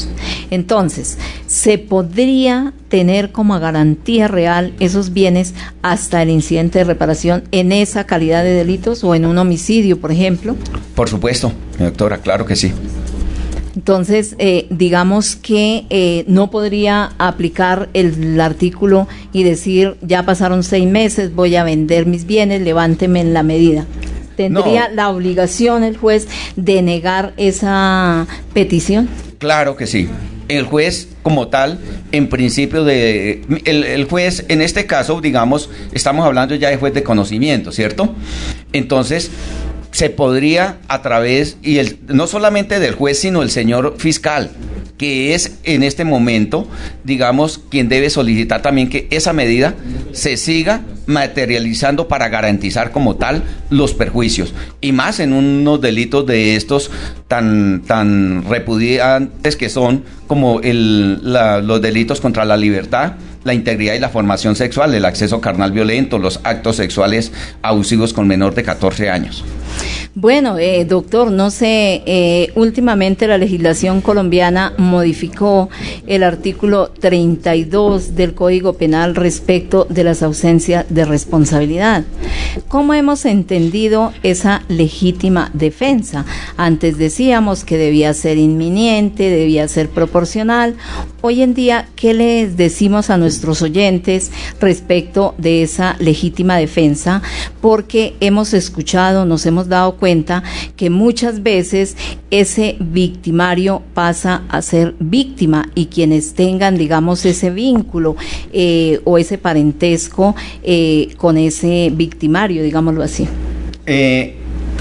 Entonces, ¿se podría tener como garantía real esos bienes hasta el incidente de reparación en esa calidad de delitos o en un homicidio, por ejemplo? Por supuesto, doctora, claro que sí. Entonces, eh, digamos que eh, no podría aplicar el, el artículo y decir, ya pasaron seis meses, voy a vender mis bienes, levánteme en la medida. ¿Tendría no. la obligación el juez de negar esa petición? Claro que sí. El juez como tal, en principio de... El, el juez, en este caso, digamos, estamos hablando ya de juez de conocimiento, ¿cierto? Entonces, se podría a través, y el, no solamente del juez, sino el señor fiscal, que es en este momento, digamos, quien debe solicitar también que esa medida se siga materializando para garantizar como tal los perjuicios, y más en unos delitos de estos tan, tan repudiantes que son como el, la, los delitos contra la libertad, la integridad y la formación sexual, el acceso carnal violento, los actos sexuales abusivos con menor de catorce años. Bueno, eh, doctor, no sé, eh, últimamente la legislación colombiana modificó el artículo treinta y dos del Código Penal respecto de las ausencias de responsabilidad. ¿Cómo hemos entendido esa legítima defensa? Antes decíamos que debía ser inminente, debía ser proporcional. Hoy en día, ¿qué les decimos a nuestros oyentes respecto de esa legítima defensa? Porque hemos escuchado, nos hemos dado cuenta que muchas veces ese victimario pasa a ser víctima, y quienes tengan, digamos, ese vínculo eh, o ese parentesco eh, con ese victimario, digámoslo así. Eh,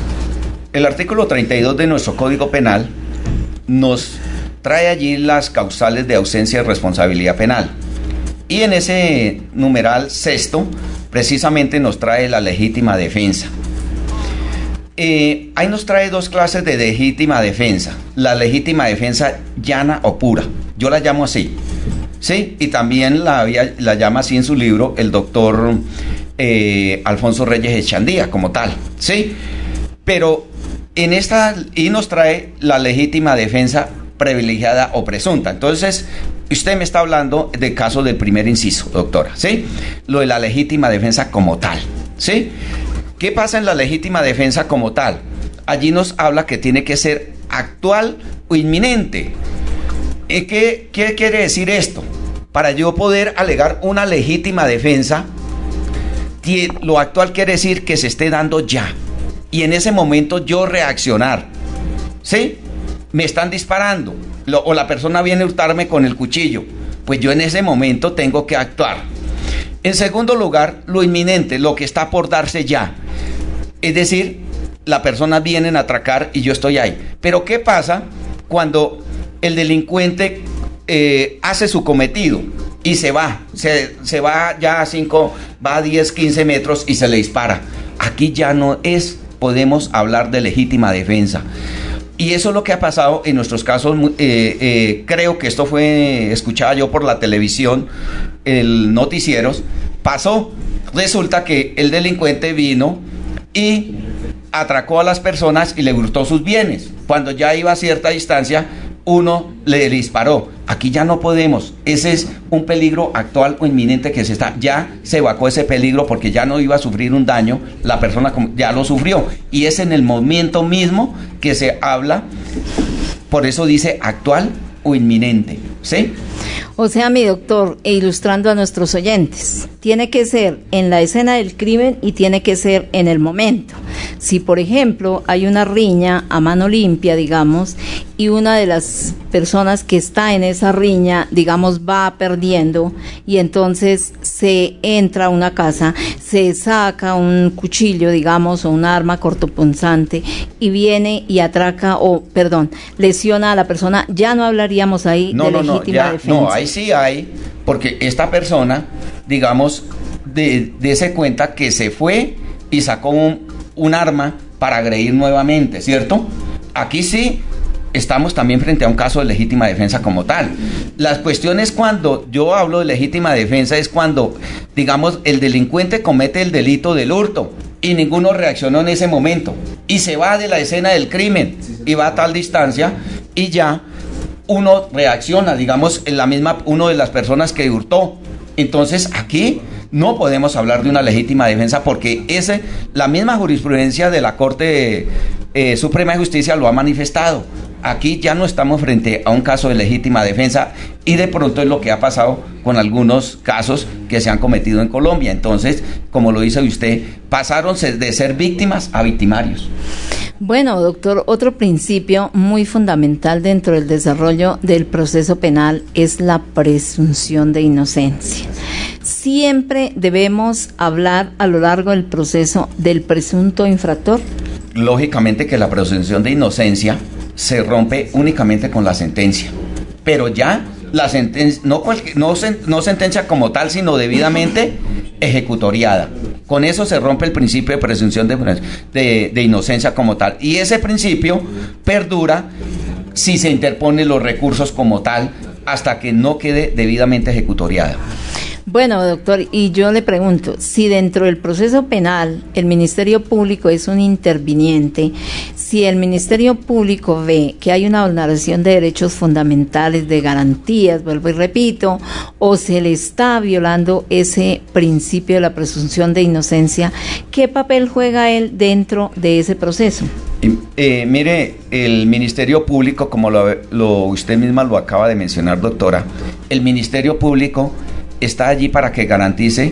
el artículo treinta y dos de nuestro Código Penal nos trae allí las causales de ausencia de responsabilidad penal, y en ese numeral sexto precisamente nos trae la legítima defensa. Eh, ahí nos trae dos clases de legítima defensa. La legítima defensa llana o pura, yo la llamo así, ¿sí? Y también la, la llama así en su libro el doctor eh, Alfonso Reyes Echandía, como tal, ¿sí? Pero en esta, y nos trae la legítima defensa privilegiada o presunta. Entonces, usted me está hablando del caso del primer inciso, doctora, ¿sí? Lo de la legítima defensa como tal, ¿sí? ¿Qué pasa en la legítima defensa como tal? Allí nos habla que tiene que ser actual o inminente. ¿Qué, qué quiere decir esto? Para yo poder alegar una legítima defensa, lo actual quiere decir que se esté dando ya, y en ese momento yo reaccionar, ¿sí? Me están disparando, lo, o la persona viene a hurtarme con el cuchillo, pues yo en ese momento tengo que actuar. En segundo lugar, lo inminente, lo que está por darse ya. Es decir, la persona viene a atracar y yo estoy ahí. Pero ¿qué pasa cuando el delincuente eh, hace su cometido y se va? Se, se va ya a cinco, va a diez, quince metros y se le dispara. Aquí ya no es, podemos hablar de legítima defensa. Y eso es lo que ha pasado en nuestros casos. Eh, eh, creo que esto fue escuchado yo por la televisión, el noticieros. Pasó, resulta que el delincuente vino y atracó a las personas y le hurtó sus bienes. Cuando ya iba a cierta distancia, uno le disparó. Aquí ya no podemos. Ese es un peligro actual o inminente que se está. Ya se evacuó ese peligro porque ya no iba a sufrir un daño. La persona ya lo sufrió. Y es en el momento mismo que se habla. Por eso dice actual o inminente. ¿Sí? O sea, mi doctor, e ilustrando a nuestros oyentes, tiene que ser en la escena del crimen y tiene que ser en el momento. Si, por ejemplo, hay una riña a mano limpia, digamos, y una de las personas que está en esa riña, digamos, va perdiendo, y entonces se entra a una casa, se saca un cuchillo, digamos, o un arma cortopunzante, y viene y atraca, o, perdón, lesiona a la persona, ya no hablaríamos ahí no, de no, legítima no, ya, defensa. No, ahí sí hay, porque esta persona, digamos, de, dése cuenta que se fue y sacó un, un arma para agredir nuevamente, ¿cierto? Aquí sí estamos también frente a un caso de legítima defensa como tal. Las cuestiones cuando yo hablo de legítima defensa es cuando, digamos, el delincuente comete el delito del hurto y ninguno reaccionó en ese momento y se va de la escena del crimen y va a tal distancia y ya uno reacciona, digamos, en la misma, uno de las personas que hurtó. Entonces, aquí no podemos hablar de una legítima defensa porque ese, la misma jurisprudencia de la Corte eh, Suprema de Justicia lo ha manifestado. Aquí ya no estamos frente a un caso de legítima defensa y de pronto es lo que ha pasado con algunos casos que se han cometido en Colombia. Entonces, como lo dice usted, pasaron de ser víctimas a victimarios. Bueno, doctor, otro principio muy fundamental dentro del desarrollo del proceso penal es la presunción de inocencia. Siempre debemos hablar a lo largo del proceso del presunto infractor. Lógicamente que la presunción de inocencia se rompe únicamente con la sentencia, pero ya la sentencia, no, no, no sentencia como tal, sino debidamente ejecutoriada. Con eso se rompe el principio de presunción de, de, de inocencia como tal, y ese principio perdura si se interponen los recursos como tal hasta que no quede debidamente ejecutoriada. Bueno, doctor, y yo le pregunto, si dentro del proceso penal el Ministerio Público es un interviniente, si el Ministerio Público ve que hay una vulneración de derechos fundamentales, de garantías, vuelvo y repito, o se le está violando ese principio de la presunción de inocencia, ¿qué papel juega él dentro de ese proceso? Eh, mire, el Ministerio Público, como lo, lo usted misma lo acaba de mencionar, doctora, el Ministerio Público está allí para que garantice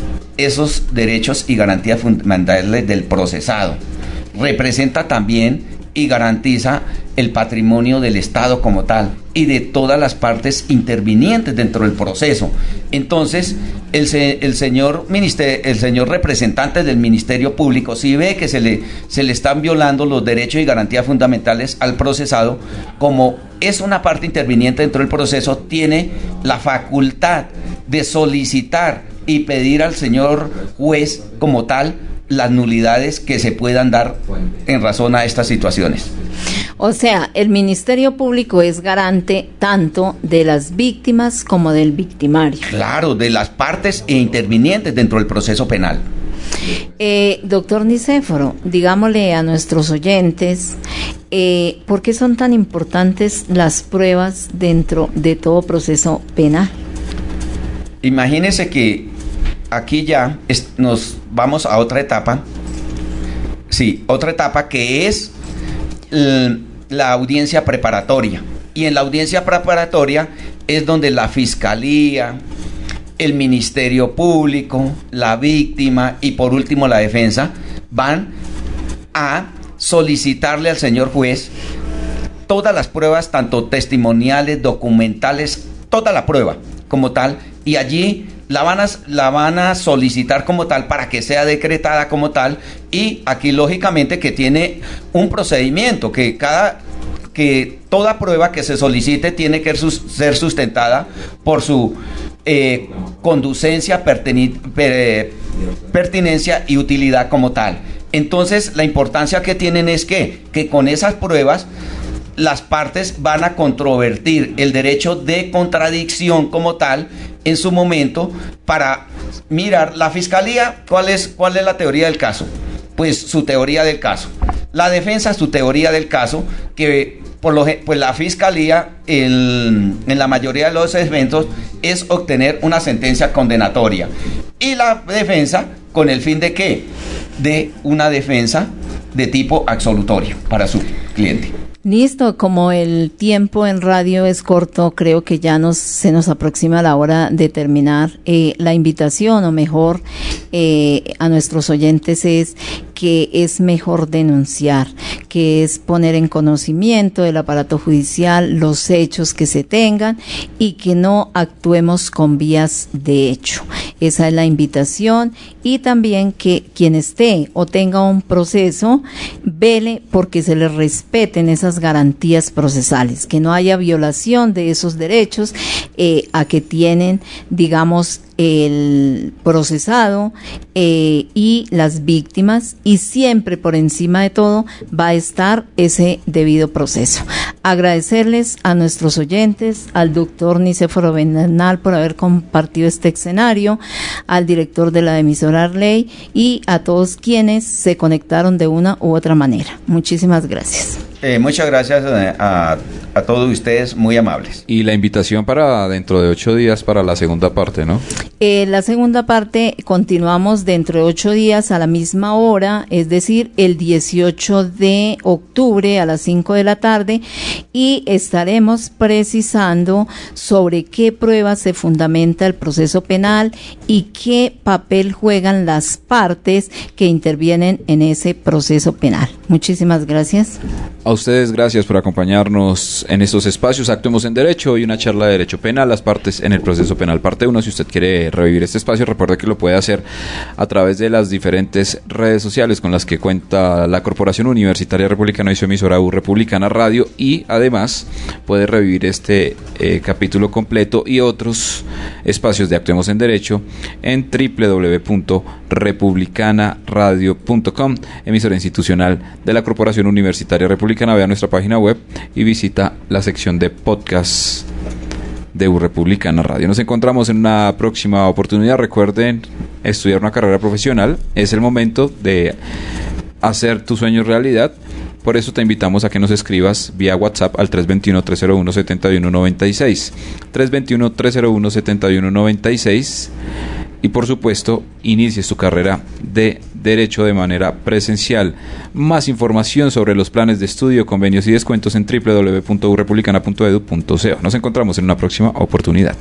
esos derechos y garantías fundamentales del procesado. Representa también y garantiza el patrimonio del Estado como tal y de todas las partes intervinientes dentro del proceso. Entonces, el, se, el, señor, minister, el señor representante del Ministerio Público, si ve que se le, se le están violando los derechos y garantías fundamentales al procesado, como es una parte interviniente dentro del proceso, tiene la facultad de solicitar y pedir al señor juez como tal las nulidades que se puedan dar en razón a estas situaciones. O sea, el Ministerio Público es garante tanto de las víctimas como del victimario. Claro, de las partes e intervinientes dentro del proceso penal. Eh, doctor Nicéforo, digámosle a nuestros oyentes, eh, ¿por qué son tan importantes las pruebas dentro de todo proceso penal? Imagínese que aquí ya es, nos vamos a otra etapa, sí, otra etapa que es l- la audiencia preparatoria. Y en la audiencia preparatoria es donde la Fiscalía, el Ministerio Público, la víctima y por último la defensa van a solicitarle al señor juez todas las pruebas, tanto testimoniales, documentales, toda la prueba como tal, y allí la van a, la van a solicitar como tal para que sea decretada como tal, y aquí lógicamente que tiene un procedimiento, que cada que toda prueba que se solicite tiene que sus, ser sustentada por su eh, conducencia, perteni, per, pertinencia y utilidad como tal. Entonces la importancia que tienen es que, que con esas pruebas las partes van a controvertir el derecho de contradicción como tal en su momento para mirar la fiscalía, ¿cuál es, cuál es la teoría del caso? Pues su teoría del caso. La defensa, su teoría del caso, que por lo pues la fiscalía el, en la mayoría de los eventos es obtener una sentencia condenatoria. Y la defensa, ¿con el fin de qué? De una defensa de tipo absolutorio para su cliente. Listo, como el tiempo en radio es corto, creo que ya nos se nos aproxima la hora de terminar. Eh, la invitación, o mejor, eh, a nuestros oyentes es que es mejor denunciar, que es poner en conocimiento del aparato judicial los hechos que se tengan y que no actuemos con vías de hecho. Esa es la invitación, y también que quien esté o tenga un proceso vele porque se le respeten esas garantías procesales, que no haya violación de esos derechos eh, a que tienen, digamos, el procesado eh, y las víctimas, y siempre por encima de todo va a estar ese debido proceso. Agradecerles a nuestros oyentes, al doctor Nicéforo Bernal por haber compartido este escenario, al director de la emisora Arley y a todos quienes se conectaron de una u otra manera. Muchísimas gracias. Eh, muchas gracias a, a, a todos ustedes, muy amables. Y la invitación para dentro de ocho días para la segunda parte, ¿no? Eh, la segunda parte continuamos dentro de ocho días a la misma hora, es decir, el dieciocho de octubre a las cinco de la tarde, y estaremos precisando sobre qué pruebas se fundamenta el proceso penal y qué papel juegan las partes que intervienen en ese proceso penal. Muchísimas gracias. A ustedes gracias por acompañarnos en estos espacios. Actuemos en Derecho y una charla de Derecho Penal, las partes en el proceso penal. Parte uno, si usted quiere revivir este espacio, recuerde que lo puede hacer a través de las diferentes redes sociales con las que cuenta la Corporación Universitaria Republicana y su emisora U Republicana Radio, y además puede revivir este eh, capítulo completo y otros espacios de Actuemos en Derecho en doble u doble u doble u punto republicana radio punto com, emisora institucional de la Corporación Universitaria Republicana. Vea nuestra página web y visita la sección de podcast de U Republicana Radio. Nos encontramos en una próxima oportunidad. Recuerden estudiar una carrera profesional. Es el momento de hacer tus sueños realidad. Por eso te invitamos a que nos escribas vía WhatsApp al tres dos uno, tres cero uno, siete uno nueve seis. tres dos uno, tres cero uno, siete uno nueve seis. Y por supuesto, inicies tu carrera de Derecho de manera presencial. Más información sobre los planes de estudio, convenios y descuentos en doble u doble u doble u punto u republicana punto edu punto co. Nos encontramos en una próxima oportunidad.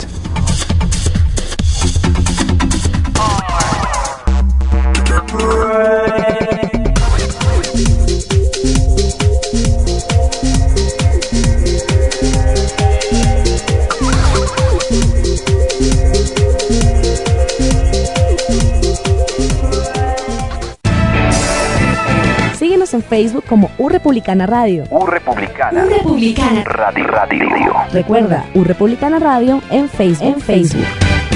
En Facebook como U Republicana Radio. U Republicana. U Republicana Radio. Radio. Recuerda, U Republicana Radio en Facebook. En Facebook.